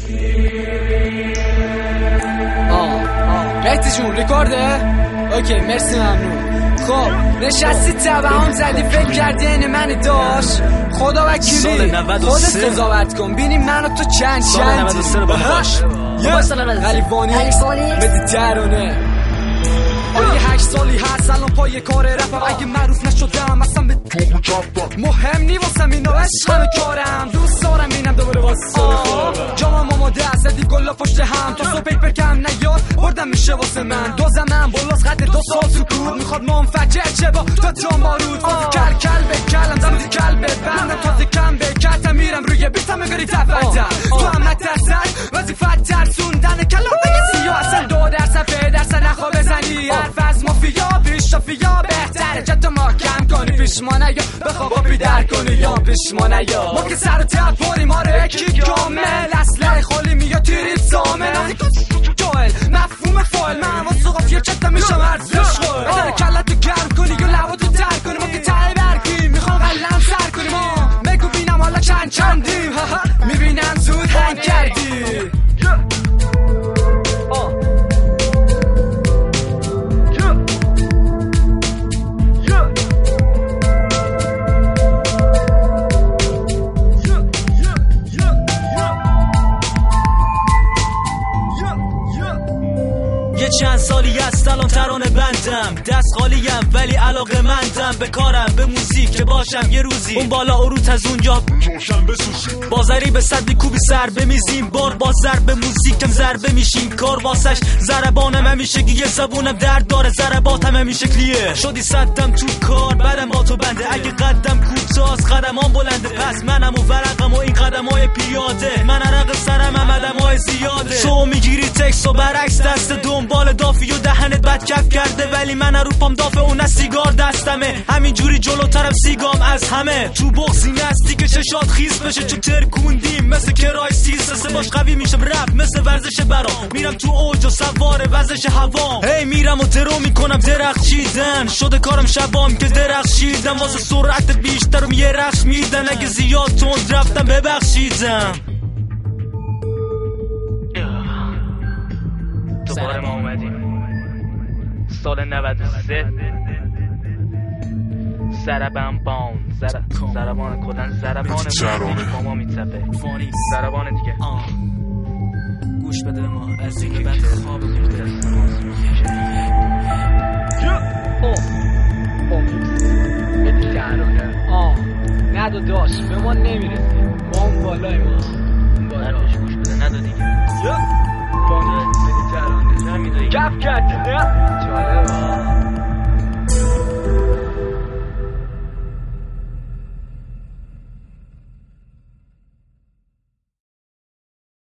مهدی جون ریکارده؟ اوکی مرسی ممنون. خب نشستی تبعام زدی فکر کردی این من داشت خدا وکیلی خودت قضاوت کن بینی من و تو چند غلیبانی مهدی ترانه. یه 8 سالی هست الان پای کار رفم اگه معروف نشدم اصلا به مهم نی واسم اینا عشق کارم دوست دارم اینم دوباره واسه سال خودم جامم آماده است زدی گلا پشت هم تا صبح پیپر کم نیاد بردم میشه واسه من دو زمن بالاست قدر 2 سال سکوت میخواد منفجر چه با تا جام بارود کل کل به کلم زمدی کل به بندم تازه کم به کتم میرم روی بیتم مگری تفدم تو هم نترسن وظیفت ترسوندن کلام سیاه اصلا 2% نخوا بزنی حرف از مافیا پیش شافیا بهتره جت محکم کنی پیش ما نیا بخواب بیدر کنی یا پیش ما نیا ما که سر و تب پاریم آره یکی کامل اسلحه خالی میاد تیریت سامل جوهل مفهوم فایل من واسه قافیه چتم میشم ارزش قول داره کلتو گرم کنی یا لباتو تر کنی ما که ته برگیم میخوام قلم سر کنی ما بگو بینم حالا چندیم میبینم زود هنگ کردی یه چند سالی است الان ترانه بندم دست خالیم ولی علاقه مندم به کارم به موزیک که باشم یه روزی اون بالا اروت از اونجا جوشم بسوزی بازاری به صد کوبی سر بمیزیم بار با ضرب موزیکم ضربه میشیم کار واسش ضربانم همیشه یه زبونم درد داره ضرباتم همیشه کلیه شدی صدم تو کار بعدم با تو بنده اگه قدم کوتاست قدمام بلنده پس منم و ورقم و این قدمای پیاده من عرق سرم هم قدمای زیاده شو میگیری تکس و برعکس دست دنبال دافی و دهنت بد کف کرده ولی من اروپام دافه اون از سیگار دستمه همینجوری جلوترم سیگام از همه تو بغزی نستی که چشات خیز بشه چون ترکوندیم مثل کرای سیسه باش قوی میشم رپ مثل ورزش برام میرم تو اوج و سوار وزش هوام هی میرم و درو میکنم درخت چیدن شده کارم شبام که درخت چیدم واسه سرعت بیشترم یه رخش میدن اگه زیاد تند رفتم ببخشیدم دوباره ما اومدیم سال 93 زربان بان زربان کلن زربان با ما میتپه زربان دیگه گوش بده ما از این بعد خواب میده به ترانه ندو داشت به ما نمیرسیم ما اون بالای ما حرفش گوش بده ندو دیگه کف کردی نه؟ جالبه